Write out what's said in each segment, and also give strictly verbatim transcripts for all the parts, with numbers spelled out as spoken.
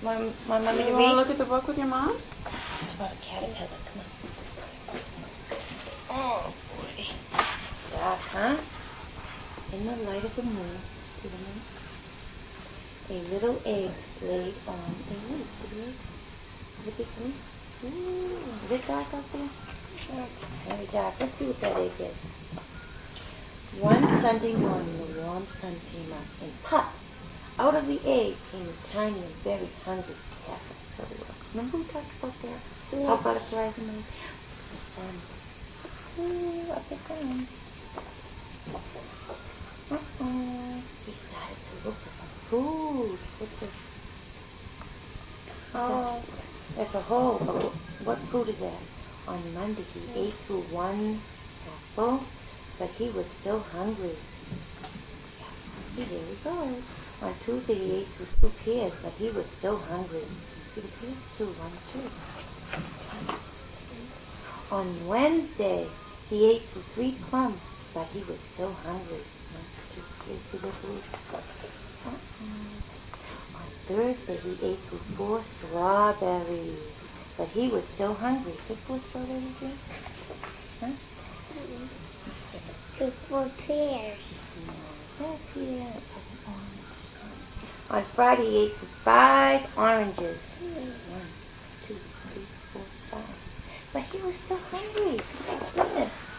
want my mommy to You read? want to look at the book with your mom? It's about a caterpillar. Come on. Oh, boy. It's dark, huh? In the light of the moon, see the moon? A little egg laid on a leaf. See the egg? Look at me. Ooh, is it dark out there? Very dark. Let's see what that egg is. One Sunday morning, the warm sun came up, and pop! Out of the egg came a tiny and very hungry caterpillar. Remember we talked about that? Yeah. How butterflies are made? The sun. Ooh, up it comes. Uh-oh. He started to look for some food. What's this? Oh. That's a hole. What food is that? On Monday, he ate through one apple, but he was still hungry. Here he goes. On Tuesday, he ate through two pears, but he was still hungry. See the pears? Two, one, two. On Wednesday, he ate through three plums, but he was still hungry. One, two, three. See the food? Uh-uh. On Thursday, he ate through four strawberries, but he was still hungry. Is it four strawberries here? Huh? It's four pears. No, four pears. On Friday, he ate through five oranges. One, two, three, four, five. But he was still hungry. Thank goodness.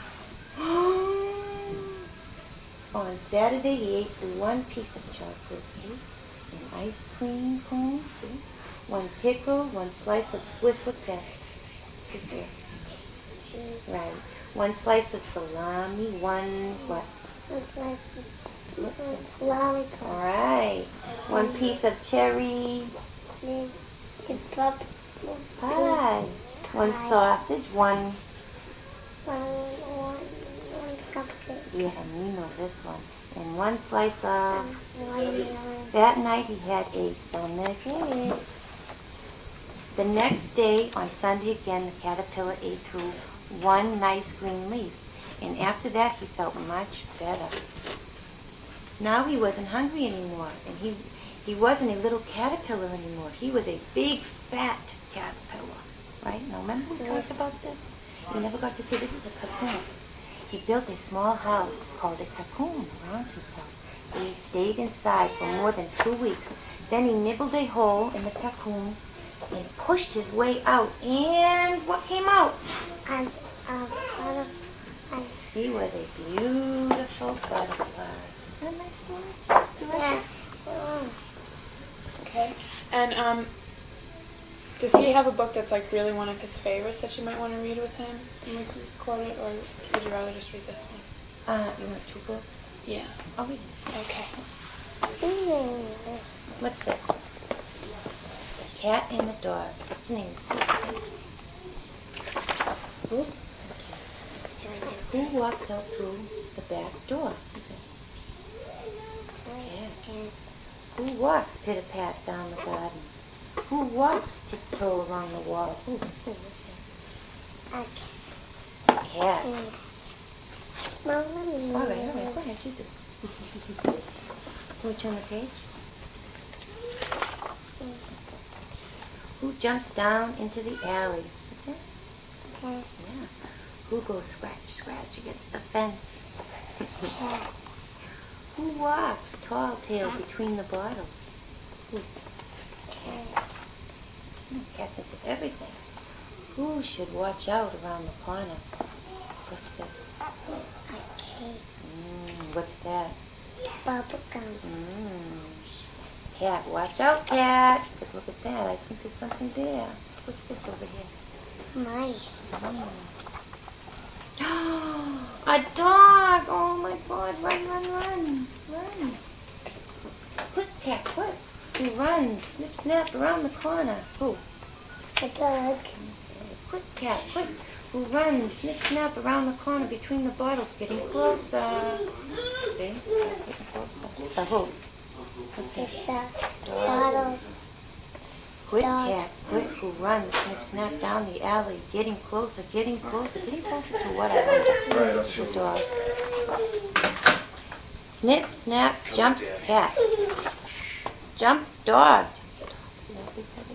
On Saturday, he ate through one piece of chocolate cake, an ice cream cone, see? One pickle, one slice of Swiss. What's that? Swiss here. Cheese. Right. One slice of salami, one what? One slice of lollipop. All right. One piece of cherry It's pop pie. One sausage, one. One, one, one cupcake. Yeah, and we know this one. And one slice of. Watermelon. That night he had a stomach ache. The next day, on Sunday again, the caterpillar ate through one nice green leaf. And after that, he felt much better. Now he wasn't hungry anymore, and he he wasn't a little caterpillar anymore. He was a big, fat caterpillar, right? Now remember we talked about this? You never got to see this is a cocoon. He built a small house called a cocoon around himself. He stayed inside for more than two weeks. Then he nibbled a hole in the cocoon and pushed his way out. And what came out? And, um, butterfly. He was a beautiful butterfly. Isn't that a nice story? Yeah. Okay. And um, does he have a book that's like really one of his favorites that you might want to read with him? And we can record it, or would you rather just read this one? Uh, you want two books? Yeah. I'll read it. Okay. What's this? The cat and the dog. What's the name? Who? Who walks out through the back door? Cat. Who walks pitter-pat down the garden? Who walks tiptoe along the wall? Who? Who? A cat. Cat. Mama. All right, all right. Go ahead, you do. Can we turn the page? Who jumps down into the alley? Okay. Cat. Yeah. Who goes scratch, scratch against the fence? Cat. Who walks tall tail between the bottles? Who? Cat. Hmm, Cats into everything. Who should watch out around the corner? What's this? A cake. Mm, what's that? Bubble gum. Mm. Cat, watch out, cat. Because look at that. I think there's something there. What's this over here? Mice. Mm. A dog! Oh my God! Run, run, run, run! Quick, cat, quick! Who runs? Snip, snap around the corner. Who? A dog. Quick, cat, quick! Who runs? Snip, snap around the corner between the bottles, getting closer. See? It's getting closer. The who? What's It's that? the bottles. Quick, Dog. cat, quick! Who runs? Snip, snap down the alley, getting closer, getting closer, getting closer to what I want. The dog. Snip, snap, jump, cat. Jump, dog. See how big that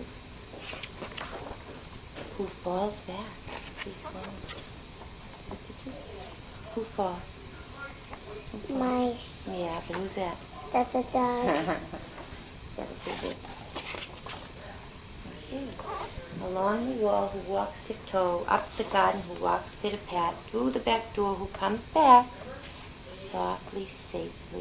falls back. He's falling. Did you? Who fall? Who fall? Mice. Yeah, but who's that? That's a dog. That'll be good. Okay. Along the wall who walks tiptoe, up the garden who walks pit-a-pat, through the back door who comes back, softly, safely.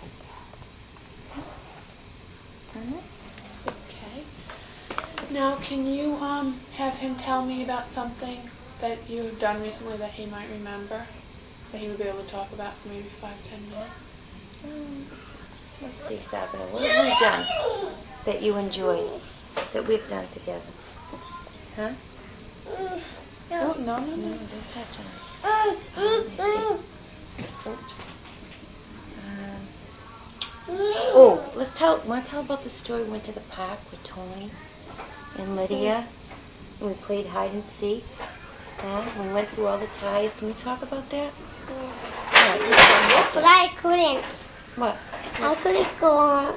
Okay. Now, can you um have him tell me about something that you have done recently that he might remember, that he would be able to talk about for maybe five, ten minutes? Um, let's see, Sabina, what have we done that you enjoyed, that we've done together? Huh? No, no, no, No, no. don't touch on it. Um, let me see. Oops. Um, oh, let's tell, want to tell about the story we went to the park with Tony and Lydia, and we played hide and seek. Huh? We went through all the ties. Can you talk about that? Yes. All right, let's talk about But that. I couldn't. What? I couldn't go on.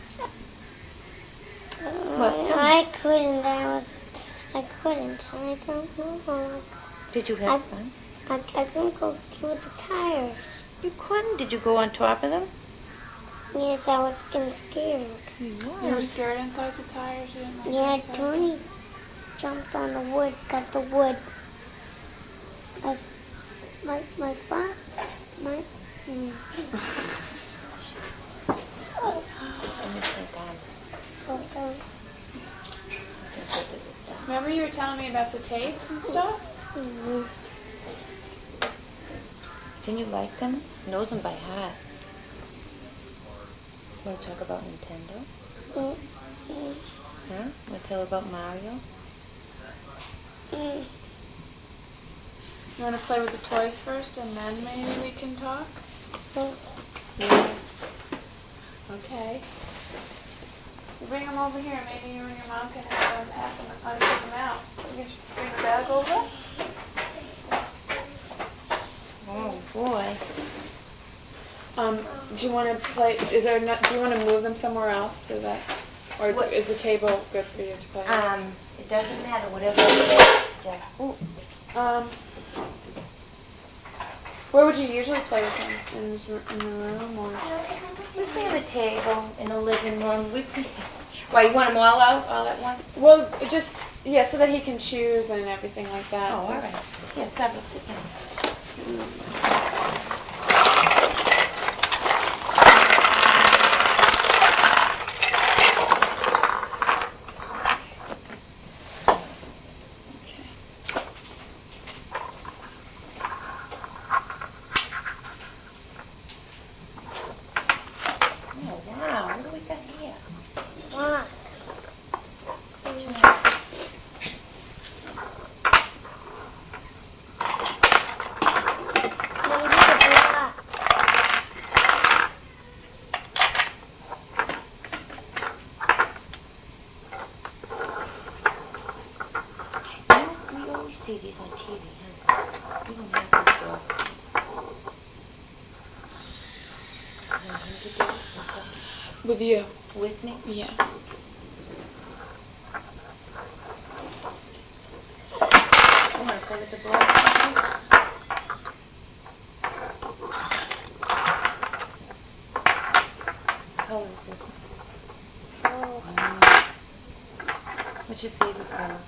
What? Tell me. I couldn't. I was. I couldn't. I don't know. Did you I- have fun? I, I couldn't go through the tires. You couldn't. Did you go on top of them? Yes, I was getting scared. You were scared inside the tires? You didn't like Yeah, inside? Tony jumped on the wood, got the wood. My, my, my fa- my, mm, Let me sit down. okay. Remember you were telling me about the tapes and stuff? Mhm. Can you like them? Knows them by heart. Want to talk about Nintendo? Mm, mm, Huh? Want to tell about Mario? mm. You want to play with the toys first and then maybe we can talk? Yes. Yes. Okay. You bring them over here. Maybe you and your mom can have them, pass them, uh, take them out. You can bring the bag over. Oh boy. Um, do you want to play? Is there? Not, do you want to move them somewhere else so that, or What? is the table good for you to play? Um, it doesn't matter. Whatever you suggest. Ooh. Um, where would you usually play with them? In, this, r- in the room or? We play on the table in the living room. We play. Why, you want them all out, all at once? Well, just yeah, so that he can choose and everything like that. Oh, so- all right. Here, several sit down. Oh, wow. What do we got here? Blocks. Maybe the blocks. You know, we always see these on T V, huh? We don't have these books. You want him to do it himself? With you. With me? Yeah. You want to play with the blocks? What color is this? Oh, What's your favorite color?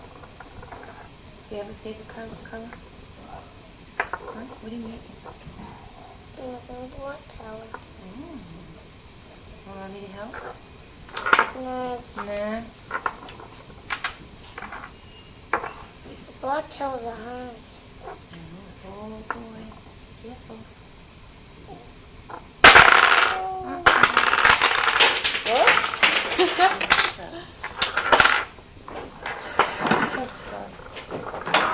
Do you have a favorite color? color? Huh? What are you making? what color? Mm. Want me to help? No, Nah. block colors are hard. Oh boy. Careful. Oops, sorry.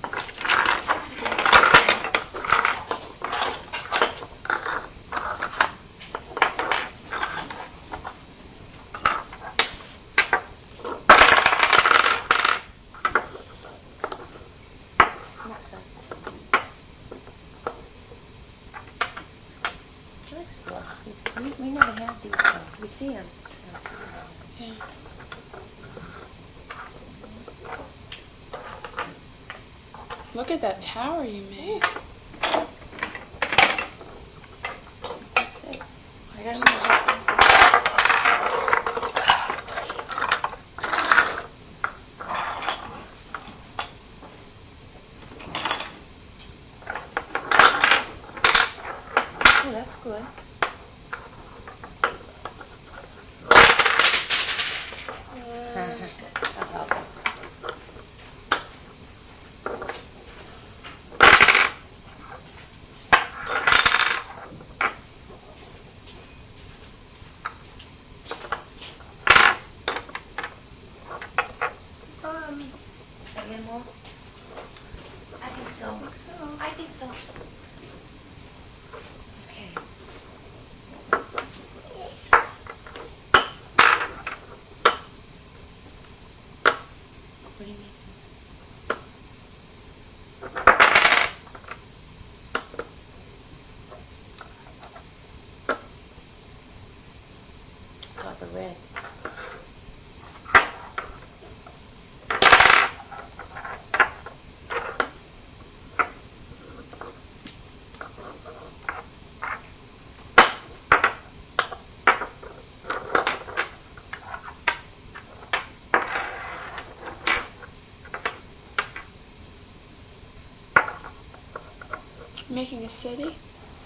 What's that? He likes blocks. He's- We, we never had these ones. We see them. Yeah. Look at that tower you made. That's it. I got some coffee. Oh, that's good. Um, Again more? I think so. I think so. Okay. What do you mean? Got the red. Making a city?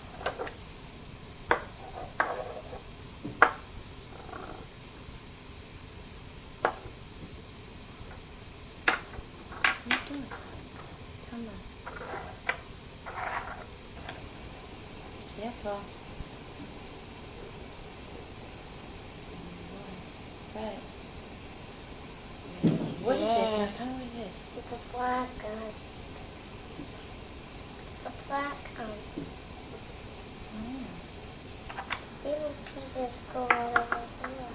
What are you doing? Come on. Careful. Right. What is it? Yeah. Now tell me what it is. it's a black ant. A black ant. Little pieces go all over here.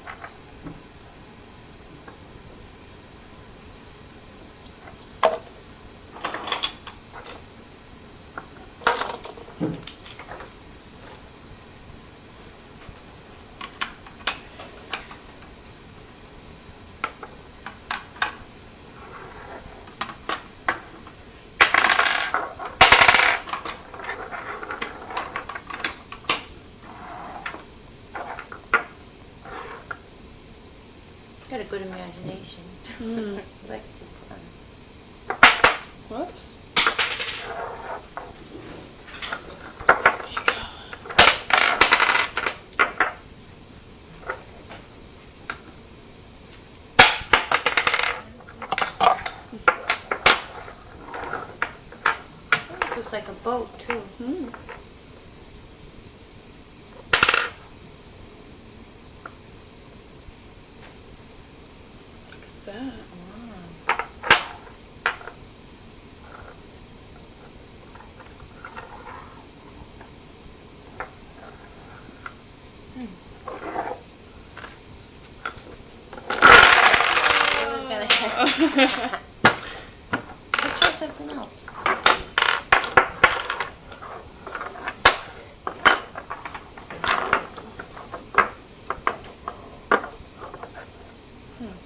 Got a good imagination. Mm. Likes to fun. Whoops. Oh, this looks like a boat too. Mm. Look at that. It was gonna Let's try something else. Hmm.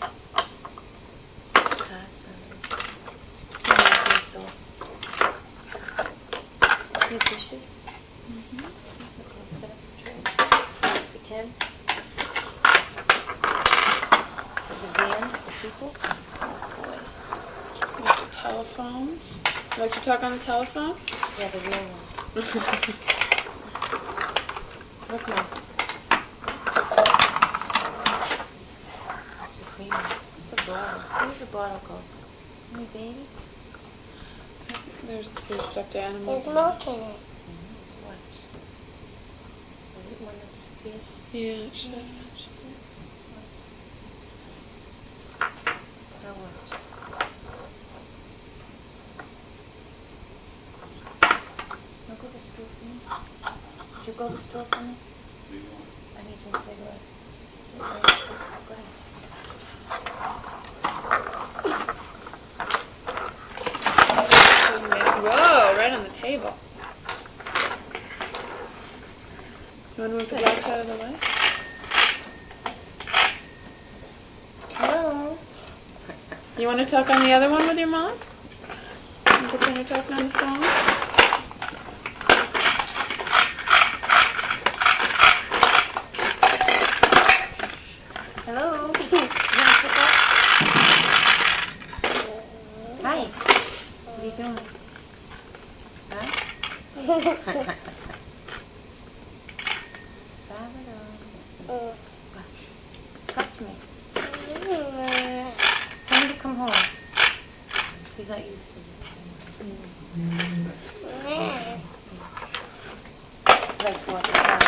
New dishes? Mm-hmm. Okay, set up the tray. For ten. For the van, the people. Oh boy. Like the telephones. You like to talk on the telephone? Yeah, the real one. Look, Mom. It's a cream. It's a bottle. Where's the bottle go? Hey, baby? There's the stuffed animals. There's milk in it. Mm-hmm. What? Is it one that disappears? Yeah, it should. Now what? Now go to the store for me. Did you go to the store for me? I need some cigarettes. Go ahead. Whoa, right on the table. You want to move the blocks out of the way? Hello. You want to talk on the other one with your mom? Santa talking on the phone? Hello? You wanna pick up? Hi. What are you doing? Huh? Talk to me. Tell him to come home. He's not used to it. Let's walk the dog.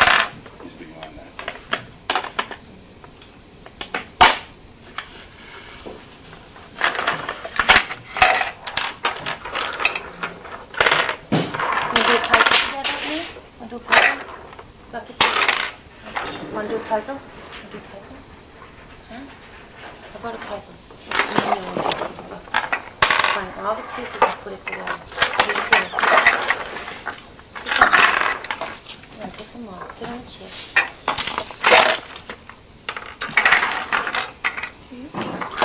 Want to do a puzzle together with me? Want to do a puzzle? Look at you. Want to do a puzzle? Want to do a puzzle? Huh? How about a puzzle? Find all the pieces and put it together. You see it. Sit down. Yeah, pick them all. Sit on the chair. Peace.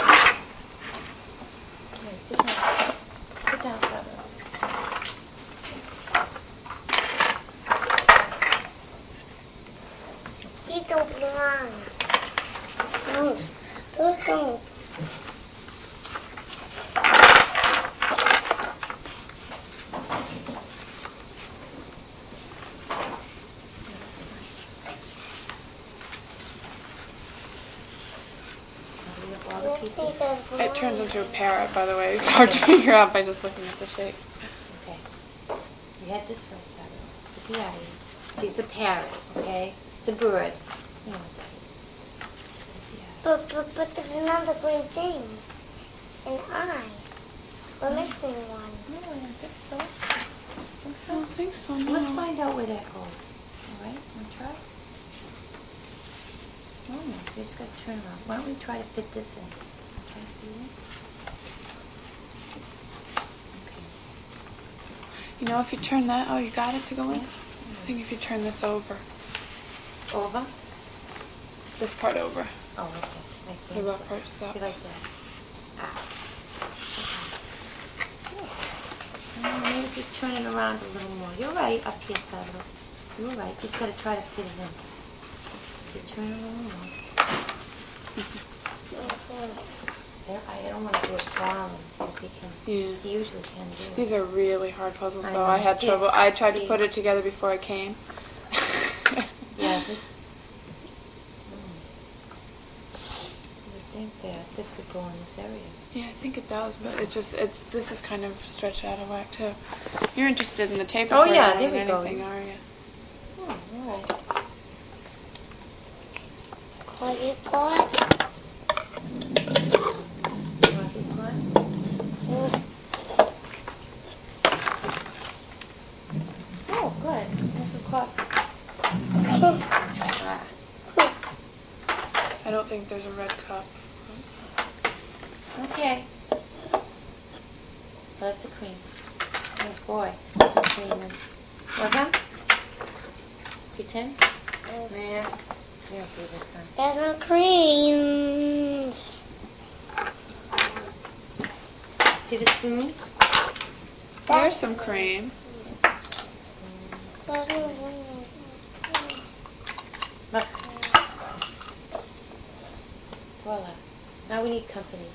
Yeah, sit down. Sit down, Father. These don't belong. Those, those don't. All the pieces. These don't belong. It turns into a parrot, by the way. It's hard to figure out by just looking at the shape. Okay. You had this right side. Look at the eye. See, it's a parrot, okay? It's a bird. You know what that is. That's the eye. But, but, but there's another green thing. An eye. We're missing one. No, I don't think so. Think I so? don't think so, no. Let's find out where that goes. All right? Want to try? No, no. So you just got to turn around. Why don't we try to fit this in? Try to fit it in? Okay. You know, if you turn that, oh, you got it to go in? Yeah. I think if you turn this over, Over? this part over, Oh, okay. I see. the rough part's up. See, like that. Ah. Okay. Well, maybe if you turn it around a little more. You're right, up here, Salvador. You're right. Just got to try to fit it in. If you turn it a little more. There, I don't want to do it down because he can. Yeah. He usually can do it. These are really hard puzzles, I though. know. I had Here, trouble. I tried see. to put it together before I came. Yeah, this. Hmm. You would think that this would go in this area. Yeah, I think it does, but it just, it's, this is kind of stretched out of whack, too. You're interested in the tape Oh, recorder yeah, more there than we go. anything, are you? Oh, all right. What do you call it? Coffee pot? Oh, good. There's some coffee. Ah. I don't think there's a red cup. Okay. Lots of cream. Oh boy, some cream in. Want some? You tin? Nah, you don't do this one. There's no cream. See the spoons? There's some cream. There's no Look. Voila. Now we need company.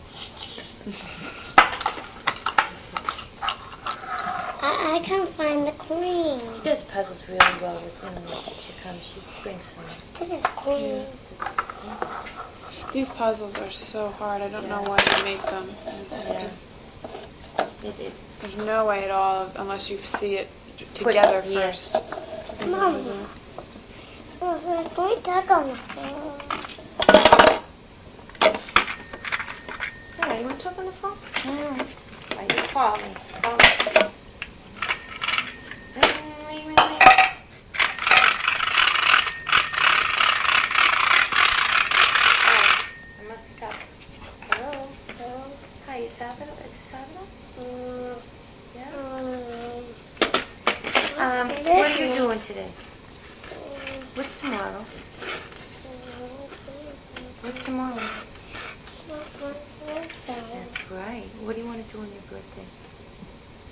I, I can't find the cream. She does puzzles really well with you know, when she comes. She brings some. This is cream. These puzzles are so hard. I don't know why they make them. It's Yeah. because It, it, there's no way at all unless you see it together Put- yeah. first. Mom, can we talk on the phone? yeah, you want to talk on the phone? Yeah. Why you call me? Call me. Ring, ring, ring, ring. Oh, I'm up top. Hello? Hello? Hi, is Salvador? Is it Salvador? Mm, Yeah? um, Um, what are you doing today? What's tomorrow? What's tomorrow? Not my birthday. That's right. What do you want to do on your birthday?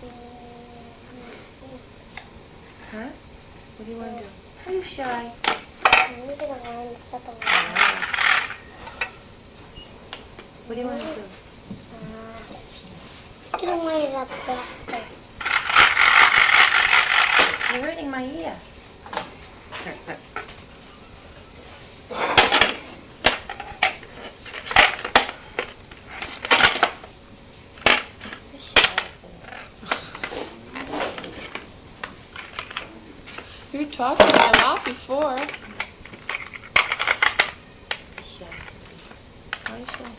Huh? What do you want to do? Are you shy? I'm gonna line this up a little. What do you want to do? I'm gonna line it up faster. You're hurting my ear. You were talking to me a lot before. Shy. Why are you shy?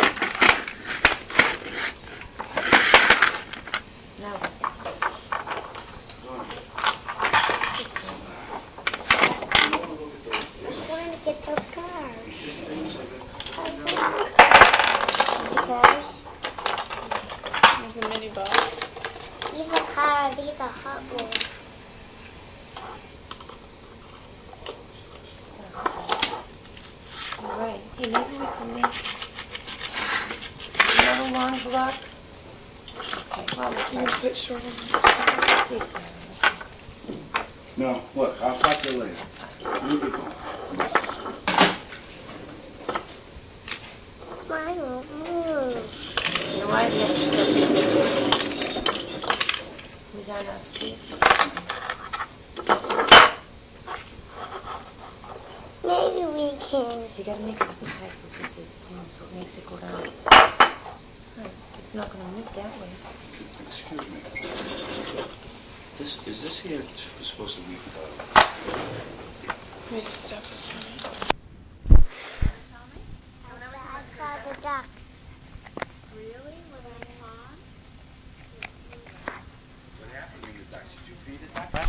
Now what? I'm trying to get those cars. The cars. There's a minibus. These are cars. These are Hot Wheels. All right. Hey, maybe we can make another long block. Okay. Well, You can let's put short ones. let's see, Sarah. Let's see. No, look, I'll talk to you later. You get going. Mine won't move. You know why the other set was on upstairs? Maybe we can. So you gotta make it appetizer because it, you know, so it makes it go down. Right. It's not gonna meet that way. Excuse me. This, is this here supposed to be for... Let me just stop this one. I saw the ducks. Really? Were they in the pond? What happened to your ducks? Did you feed it that?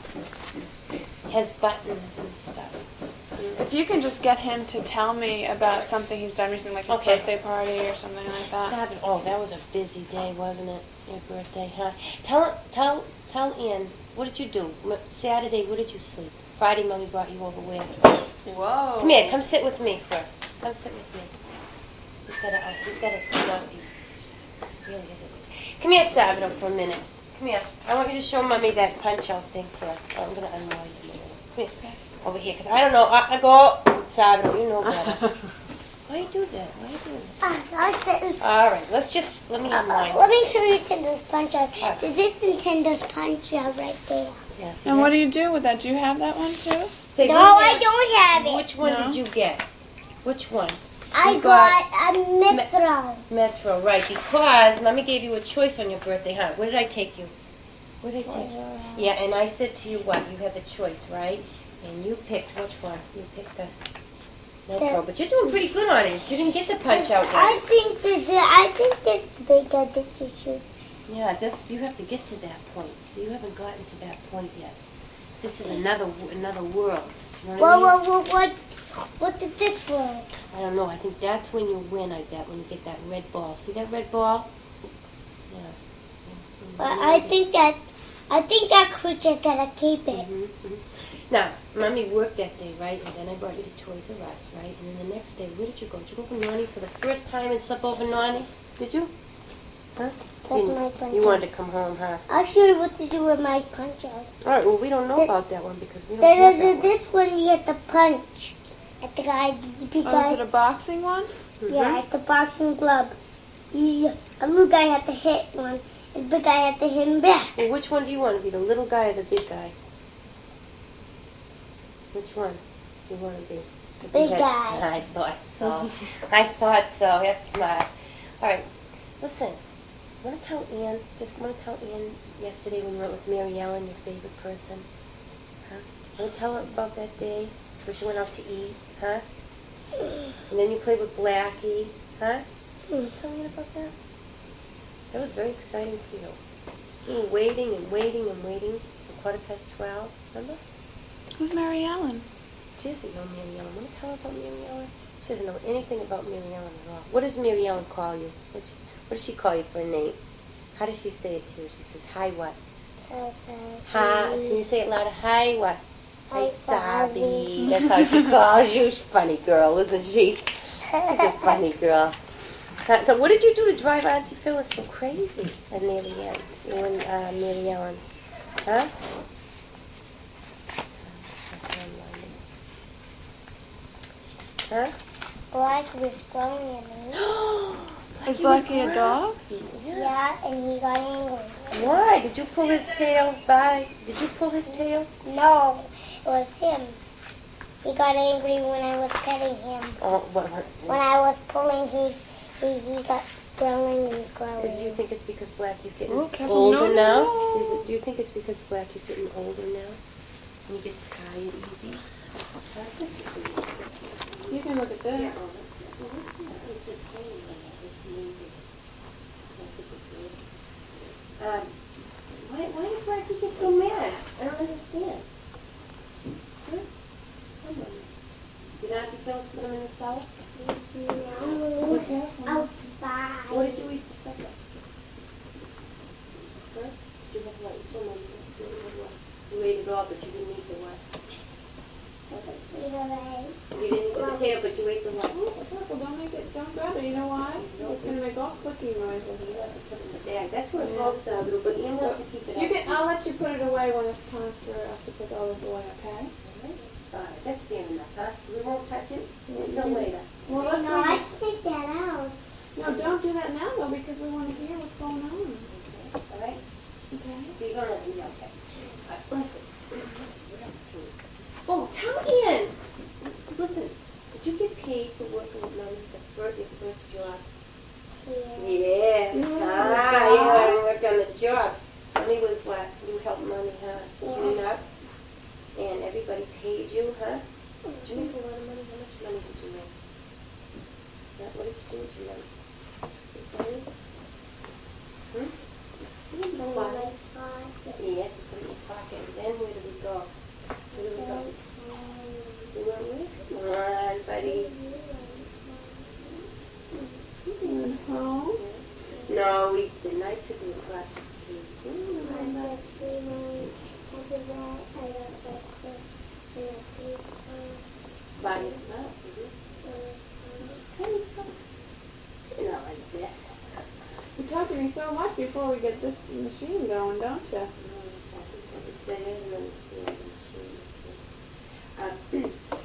It has buttons and stuff. If you can just get him to tell me about something he's done recently, like his Okay. birthday party or something like that. Sabbath. Oh, that was a busy day, wasn't it? Your birthday, huh? Tell tell tell Ian. What did you do? M- Saturday, where did you sleep? Friday, Mommy brought you over where? Whoa. Come here. Come sit with me first. Come sit with me. He's got a uh, he's got a stuffy. Really isn't. Come here, Sabbath, for a minute. Come here. I want you to show Mommy that punch out thing first. Oh, I'm gonna unwind him a little. Come here. Over here, because I don't know. I, I go, Sabbath, you know better. Why do you do that? Why do you do this? Uh, that's it. All right, let's just, let me Uh, unwind. let me show you Nintendo's Punch Out. Alright. So this is Nintendo's Punch Out right there. Yeah, see And what that? do you do with that? Do you have that one too? Say, No, what I did you don't have have- it. Which one No? did you get? Which one? I you got a Metro. Metro, right, because Mommy gave you a choice on your birthday, huh? Where did I take you? Where did I take you? Yeah, and I said to you what? You had the choice, right? And you picked which one? You picked the Metro, The- but you're doing pretty good on it. You didn't get the punch out I yet. think this. I think this is bigger than you should. Yeah, this you have to get to that point. So you haven't gotten to that point yet. This is another w- another world. You know what I Well, mean? well, well, what? What did this one? I don't know. I think that's when you win, I bet, when you get that red ball. See that red ball? Yeah. But I think that. I think that creature gotta keep it. hmm hmm Now, Mommy worked that day, right? And then I brought you to Toys R Us, right? And then the next day, where did you go? Did you go for Nonny's for the first time and sleep over Nonny's? Did you? Huh? That's you, my punch you out. wanted to come home, huh? I'll show you what to do with my punch out. All right, well, we don't know The- about that one because we The, don't have the, that the, this one you have to punch at the guy, the big Oh, guy. is it a boxing one? one. Yeah, it's the boxing glove. You, a little guy had to hit one, and the big guy had to hit him back. Well, which one do you want to be, the little guy or the big guy? Which one do you want to be? The Big head- guy. I thought so. I thought so. That's smart. All right, listen. Want to tell Ian? Just want to tell Ian yesterday when we went with Mary Ellen, your favorite person. Huh? Want to tell her about that day where she went out to eat, huh? And then you played with Blackie, huh? Tell me about that. That was very exciting for you. You were waiting and waiting and waiting for quarter past twelve. Remember? Who's Mary Ellen? She doesn't know Mary Ellen. Want to tell her about Mary Ellen? She doesn't know anything about Mary Ellen at all. What does Mary Ellen call you? What's, what does she call you for a name? How does she say it to you? She says, hi what? Hi. Can you say it louder? Hi what? Hi, Sabi. That's how she calls you. She's a funny girl, isn't she? She's a funny girl. Huh, So what did you do to drive Auntie Phyllis so crazy and Mary Ann? You and uh, Mary Ellen? Huh? Huh? Black was growing in me. Is Blackie a dog? Yeah. Yeah, and he got angry. Why? Did you pull his tail? Bye. Did you pull his tail? No, it was him. He got angry when I was petting him. Oh, what? what When I was pulling, he he, he got growing and is, growing. do you think it's because Blackie's getting Oh, careful. older No, now? no. Is it, do you think it's because Blackie's getting older now? And he gets tired easy? You can look at this. Um, why, why did Blackie get so mad? I don't understand. Huh? Come on. Did Auntie Phyllis put him in the cellar? No, outside. What did you eat for supper? Huh? Did you have what? You told me you had what? You ate it all, but you didn't eat the what? Potato egg. You didn't eat the potato, but you ate the what? Oh, careful, don't make it, don't grab it. You know why? It's going to make all clicking noises. You have to put it in the bag. That's where it goes, uh, little, but Ian wants to keep it You up. can, I'll let you put it away when it's time for us to put all this away, okay? Alright, that's fair enough, huh? We won't touch it until later. Well, let's No, I leave can take that out. it. No, don't do that now, though, because we want to hear what's going on. Alright? Okay? So you're gonna let me know, okay? Alright, listen. Listen, what else can we... Oh, tell Ian! Listen, did you get paid for working with Mommy the first, your first job? Yeah. Yes. You worked on the Ah, job? yeah, I worked on the job. Mommy was what? You helped Mommy, huh? Clean up? And everybody paid you, huh? Did you make a lot of money? How much money did you make? Yeah, what did you do with your money? Did you money? Hmm? Oh my God. Yes, you put it in your pocket. And then where did we go? Where did we go? We went where? Come on, buddy. And home? No, we didn't. I took you across the street. By yourself, is it? You're not like that. You talk to me so much before we get this machine going, don't you? It's a little machine. Uh,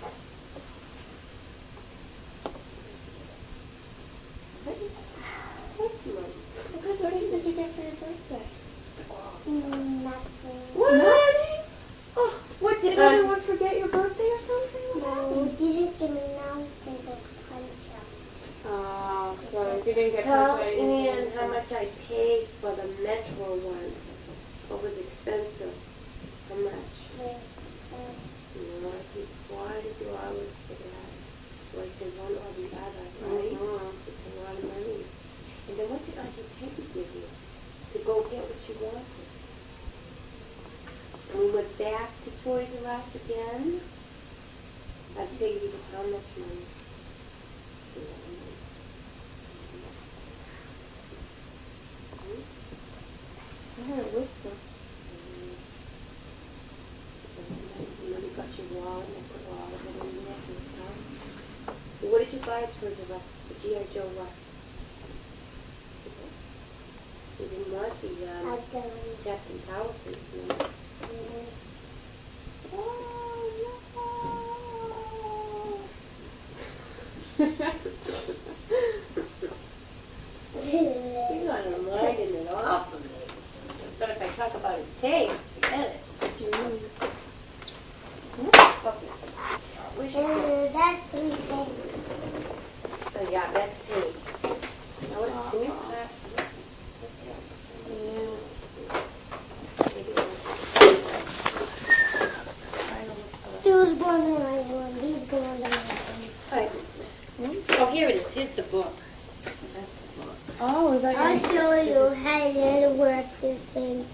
So what did you get for your birthday? Nothing. What? Oh, what did Did I everyone forget your birthday or something? What No, happened? you didn't give me nothing but punch out. Oh, so if you didn't get tell punch out, you didn't Ian get how anything. much I paid for the Metro one? What was expensive? How much? You know, I paid forty dollars for that. So I said one or the other, right? Mhm. It's a lot of money. And then what did Auntie Peggy give you to go get what you wanted? And we went back to Toys R Us again. Auntie Peggy gave you how much money? I heard a whisper. You know, you got your wallet and I put all of it in the necklace, huh? So what did you buy at Toys R Us? The G I. Joe what? You didn't want the um, I don't. Captain Tower face, no? He's not reminding at all for me. But if I talk about his tapes, forget it. Where's your phone? Uh, that's three things. Oh, yeah, that's tapes. Now, what, can you pass? There was one in my room. These go under my room. Oh, here it is. Here's the book. That's the book. Oh, is that I'll your... show you how to work this thing.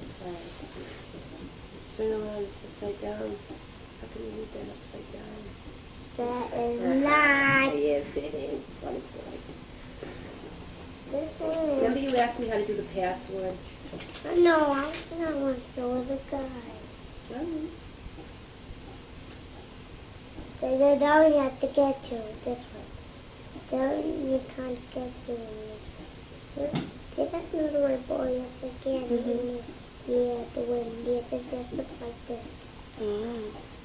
Turn around, it's upside down. How can you read that upside down? That is not Yes, it is. Funny boy. this one. Remember you asked me how to do the password? No, I don't want to show the guy. Um, They go down, you have to get to this one. There you can't get to it. this is my boy yes again. Mhm. And yeah, the wind. Yeah, they dressed up like this. Oh.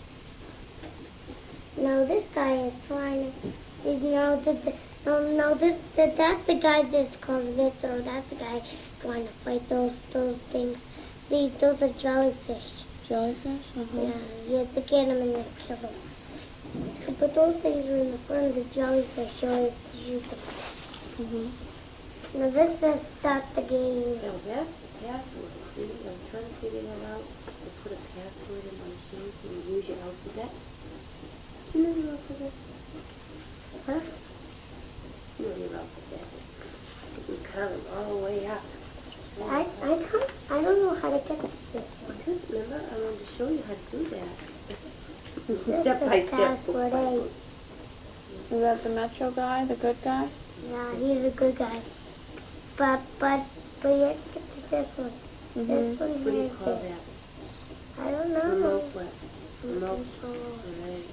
Now this guy is trying to see. No, the, the, no, no, this the, that's the guy that's called Vitro. That's the guy trying to fight those those things. See, those are jellyfish. Jellyfish? Uh-huh. Yeah, you have to get them and then kill them. But those things are in the front of the jellyfish, so you have to shoot them. Mhm. Now this does start the game. No, that's the password. See, I'm trying to figure that out. You put a password in the machine so you use your alphabet. No, no, no. Huh? You know your alphabet. You can count them all the way up. I, I can't, I don't know how to get to this one. Because remember, I wanted to show you how to do that. This Step is by step. password book by A. book. Is that the Metro guy, the good guy? Yeah, he's a good guy. But, but, but you have to get to this one. Mhm. This one What do you here is call it. that? I don't know. Remote what? Remote. Control. Right.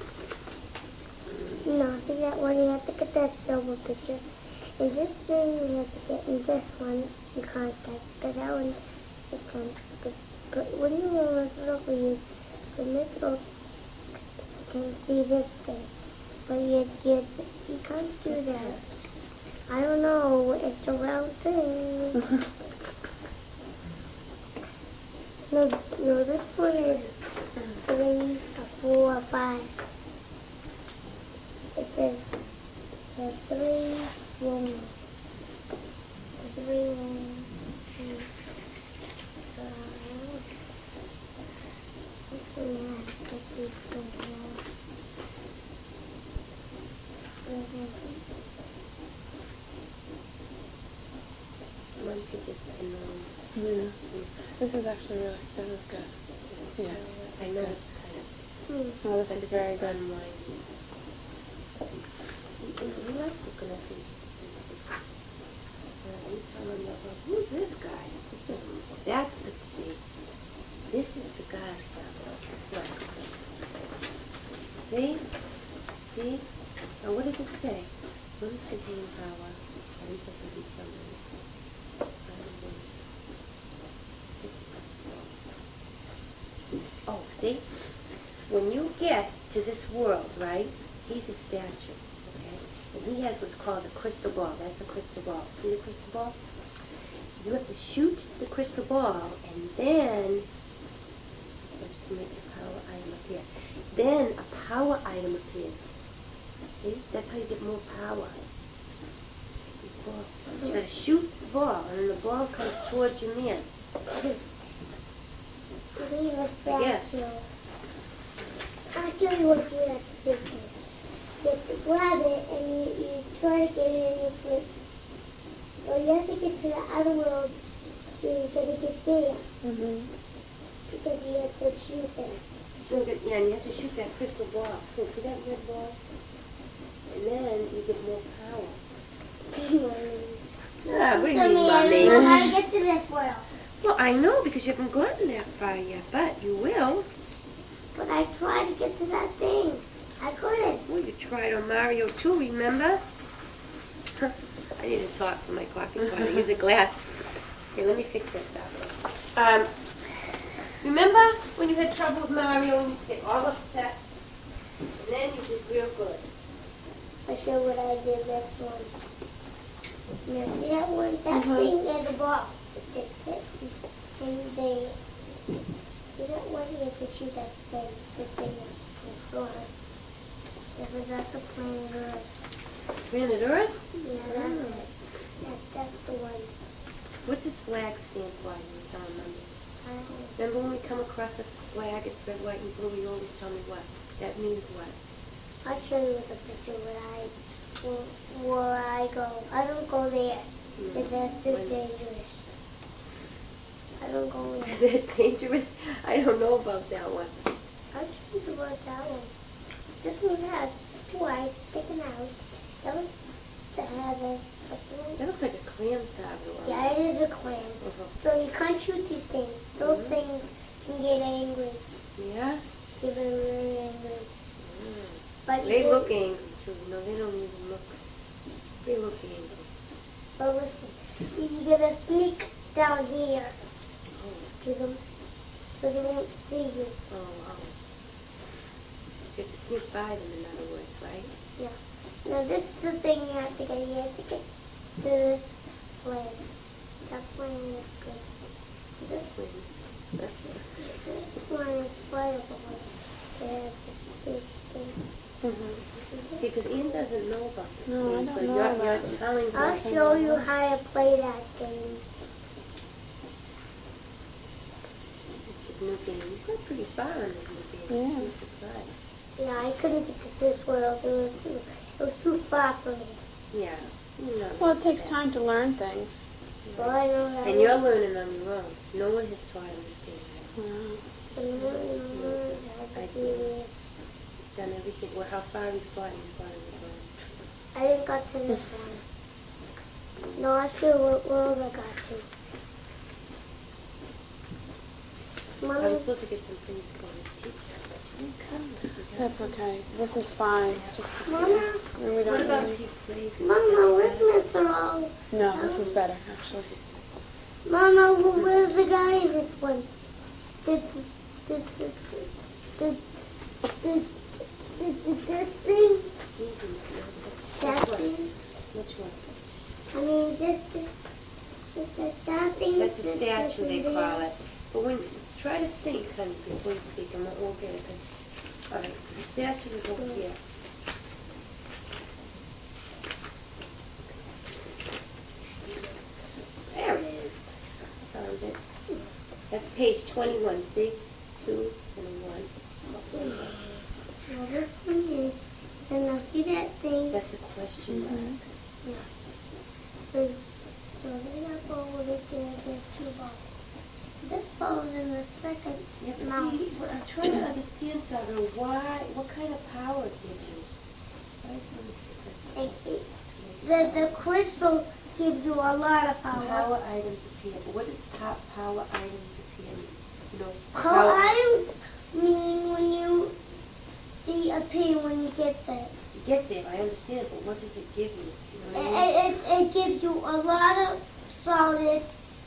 No, see that one, you have to get that silver picture. And this thing, you have to get in this one, you can't get, but that one, you can, but, but when you roll this over, you, from this roll, you can see this thing. But you, you, you can't do that. I don't know, it's a round thing. No, no, this one is three, four, five. It says the three women. The three women. And, uh, this one has fifty control. Once you get to know, Yeah. This is actually really, this is good. Yeah. I know it's kind of, Hmm. Oh, this but is it's very good. unwinding. You know, he likes looking at these. Uh, you tell him, that, well, who's this guy? This is, that's the, see, this is the guy, Samuel. Look. See? See? Now what does it say? What is contain power? Ends up to be somebody. Oh, see? When you get to this world, right? He's a statue, okay? And he has what's called a crystal ball. That's a crystal ball. See the crystal ball? You have to shoot the crystal ball, and then, let's make the power item appear. Then a power item appears. See? That's how you get more power. These balls. You gotta shoot the ball, and then the ball comes towards your man. Leave a Yes. statue. I'll show you what you have to do. You have to grab it and you, you try to get it in your foot. So you have to get to the other world. You're going to get there Mhm. because you have to shoot it. So that, yeah, and you have to shoot that crystal ball. So see that red ball? And then you get more power. Ah, what do you Tell mean, me, I Mommy? don't know how to get to this world. Well, I know because you haven't gotten that far yet, but you will. But I tried to get to that thing. I couldn't. Well, you tried on Mario too, remember? I need to talk for my coffee pot. I use a glass. Here, let me fix this up. Um, remember when you had trouble with Mario and you used to get all upset? And then you did real good. I show what I did this one. Now see that one? That Mhm. thing is the ball. It's it. And they, see that one? You have to shoot that thing. The thing is gone. This is that's the planet Earth. Planet Earth? Yeah, that's it. That, that's the one. What does flag stand for? You don't remember. I don't Remember when we come across a flag, it's red, white, and blue, you always tell me what? That means what? I'll show you with a picture where I, where, where I go. I don't go there. Because that's too When- dangerous. I don't go there. Is that dangerous? I don't know about that one. I'll show you about that one. This one has two eyes sticking out. That one that has a, a That looks like a clam saddle. yeah, it is a clam. Uh-huh. So you can't shoot these things. Those Mhm. things can get angry. Yeah? Get very, very angry. Mm. But They you look angry too. No, they don't even look. They look angry. But listen, you gonna sneak down here to them so they won't see you. Oh, wow. You have to sneak by them, in other words, right? Yeah. Now this is the thing you have to get. You have to get to this flame. That flame is good. This When- this one is flammable. They have this, this thing. See, because Ian doesn't know about this No, I game, don't so know you're, about you're it. telling I'll him. show you how to play that game. This is new game. You got pretty far on this new game. Yeah. I'm surprised. Yeah, I couldn't get to this world. It was too, it was too far for me. Yeah. You know Well, it takes that. time to learn things. So I know that. And you're learning on your own. No one has taught him this game. Wow. I learned how to do this. He's done everything. Well, how far he's gotten, he's gotten his own. I didn't got to this one. No, I feel what world I got to. I Mommy, was supposed to get some things for his teacher, but she didn't come this week. That's okay. This is fine. Just Mama, I mean, we What don't about really. if he plays? Mama, where's Mister Rose? No, this is better actually. Mama, wh- where's the guy in this one? Did, did, did, did, did, did, did this thing? Easy. That Which one? thing? Which one? I mean, this, this, this, this that thing? That's a this, statue, this, they and call that. it. But when, try to think, honey, before you speak, and we'll, we'll get it, because, all right, the statue is over here. There it is. I found it. That's page twenty-one, see? Two and a one. Now this one is, and now see that thing? That's a question mark. Yeah. So, so they got ball over there, there's two balls. This ball's in the second Yeah, but mouth. see, what I'm trying to understand, Sandra, why, what kind of power it gives you? Why is it- It, it, the, the crystal gives you a lot of power. Power items appear, but what does pow- power items appear mean? You know, Power items mean when you, they appear when you get there. You get there, I understand, but what does it give you? You know It, what I mean? it, it, it gives you a lot of solid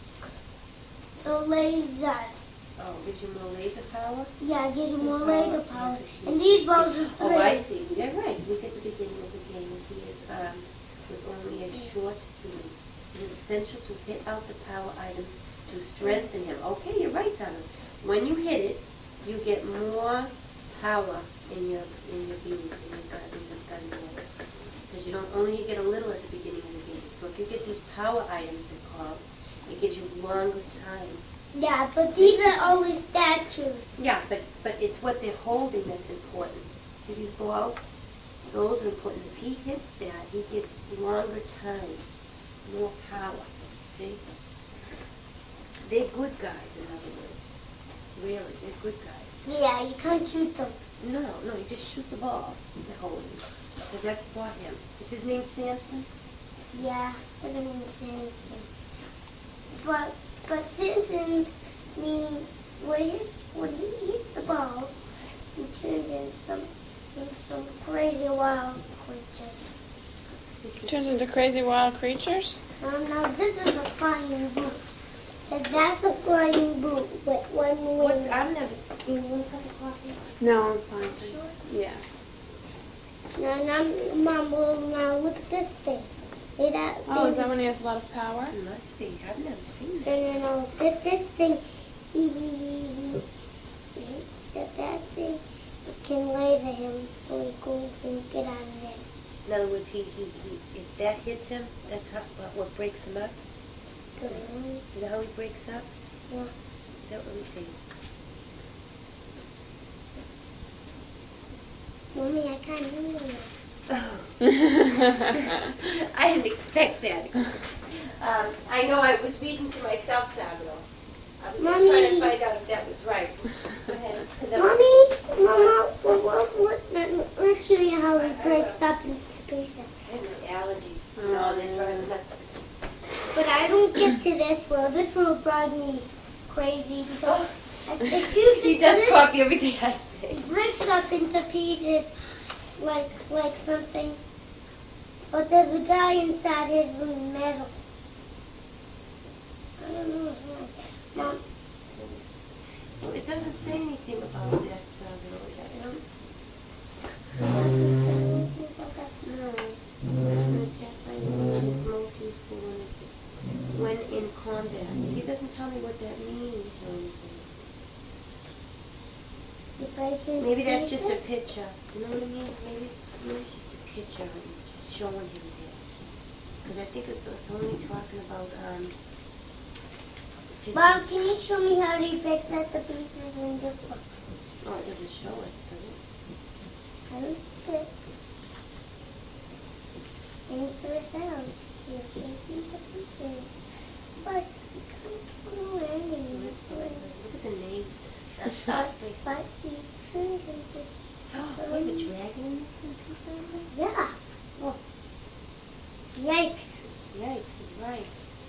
uh, lasers. Oh, gives you more laser power? Yeah, it gives you more Power, laser yeah, power. the sheet. And these balls are three. Oh, I see. You're right. Look at the beginning of the game. He is um, with only a short beam. It is essential to hit out the power items to strengthen him. Okay, you're right, Sandra. When you hit it, you get more power in your in your beam, in your gun, in your gun roll. Because you don't only get a little at the beginning of the game. So if you get these power items, they're called, it gives you longer time. Yeah, but these are only statues. Yeah, but, but it's what they're holding that's important. See these balls? Those are important. If he hits that, he gets longer time, more power. See? They're good guys, in other words. Really, they're good guys. Yeah, you can't shoot them. No, no, you just shoot the ball they're holding. Because that's for him. Is his name Samson? Yeah, they're gonna be Samson. But but Simpsons mean when his when he hits the ball, he turns into some into some crazy wild creatures. Turns into crazy wild creatures. Now, now this is a flying boot. And that's a flying boot with one wing. What's, I've never seen. Do you want a cup of coffee? No, I'm fine, thanks. Yeah. Now, now, Mom, well, now look at this thing. See that? Oh, is that thing when he has a lot of power? It must be. I've never seen No, that. no, no. This, this thing, he, he, he, he, he, that, that thing can laser him so he goes and get out of there. In other words, he, he, he, if that hits him, that's how, what, what breaks him up? Good. Is that how he breaks up? Yeah. Is that what we see? Mommy, I can't hear you. I didn't expect that. Um, I know I was reading to myself, Samuel. I was just Mommy. trying to find out if that was right. Go ahead. No. Mommy, Mama, what, what, what, let- let's show you how he breaks up into pieces. I have no allergies. No, they're driving nuts. But I don't get to this world. This world drives me crazy because if you He get does to this, copy everything I say. it breaks up into pieces like like something. But there's a guy inside his metal. Mom, Well, it doesn't say anything about that, so I don't. No. Attack by wound is most useful when it, when in combat. He doesn't tell me what that means or anything. if I say Maybe that's just a pieces, picture. You know what I mean? Maybe it's, maybe it's just a picture and it's just showing him there. Because I think it's, it's only talking about um. pictures. Mom, can you show me how to fix at the pieces in the book? Oh, it doesn't show it, does it? I was sick. Into a sound. You're taking the pieces. But you can't put away anymore. Look at the names. But you turned into... Oh, we have a dragon in this one too, something? Yeah. Oh, Yikes. yikes, he's right.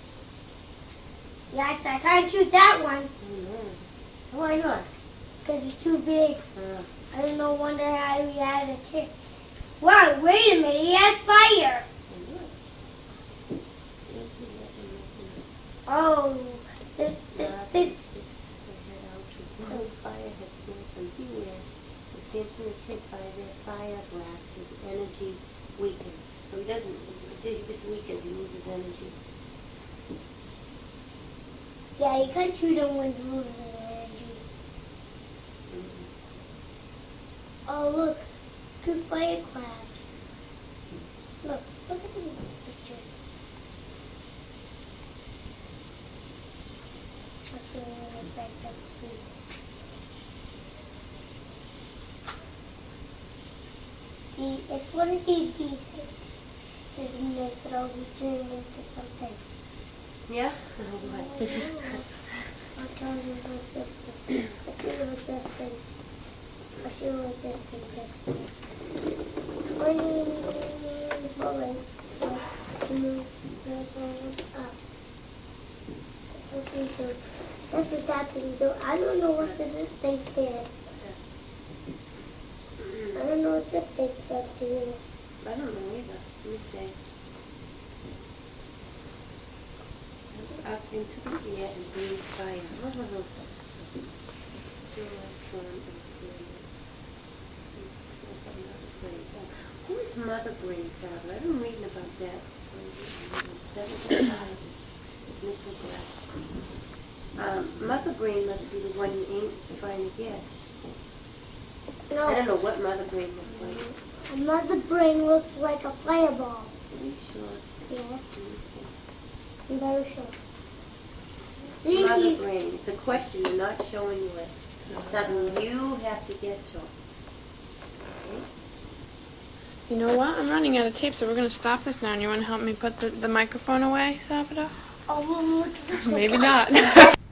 Yikes, I can't shoot that one. Oh, no. Why not? Because it's too big. Uh, I don't know wonder how he has a tick. Wow, wait a minute, he has fire. Oh, the, the, the, Fire had Samson beware. If Samson is hit by their fire blast, his energy weakens. So he doesn't, he just weakens, he loses energy. yeah, you can't shoot him when you lose energy. Oh, look, two fire crabs. Look, look at these pictures. What's the name of that set of pieces? The, if one of these pieces is in there, it always turns into something. Yeah? What? I'll tell you what this is. I'll show you what this thing. I'll show you what this thing is. Twenty bullets. Move this up. Okay, so that's what that thing do. I don't know what this thing did. I don't know what this thing does to you. I don't know either. Let me see. Up into the air and breathe fire. Who is Mother Brain, Sarah? I've been reading about that. seventy-five. Missing breath. Um, Mother Brain must be the one you ain't trying to get. No. I don't know what Mother Brain looks like. Another brain looks like a fireball. Are you sure? Yes, Okay. I'm very sure. See, Mother he's- Brain. It's a question. They're not showing you it. It's something you have to get to. You know what? I'm running out of tape, so we're going to stop this now. And you want to help me put the, the microphone away, Salvador? Oh, look at this. Maybe not.